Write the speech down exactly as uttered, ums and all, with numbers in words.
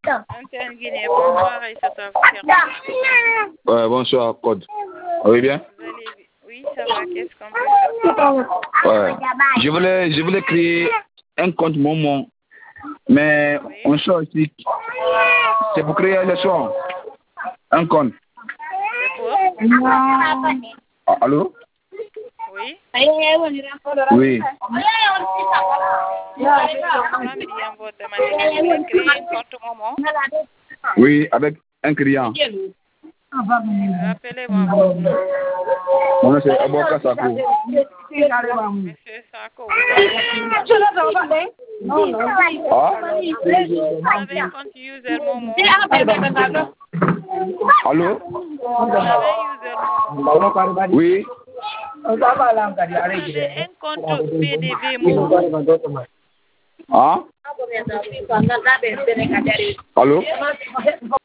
Antenne Guinée, bonsoir Aïssa Ouais, bonsoir, Code. Vous allez bien? Vous allez... Oui, ça va, qu'est-ce qu'on peut faire? Ouais. Je voulais, je voulais créer un compte Momo, mais Oui. on sort ici. C'est pour créer le son. Un compte. C'est pour? Ah, allô? Oui. Oui. Bien votre demande. Vous voulez créer un compte Momo? Oui, avec un client. Rappelez-moi votre nom. Mon nom c'est Aboka Sako. Monsieur Sako, vous avez... Ah? Vous avez un compte user Momo? Allô? Vous avez un user Momo? Oui. Vous avez un compte P D V Momo? Ah? Allô?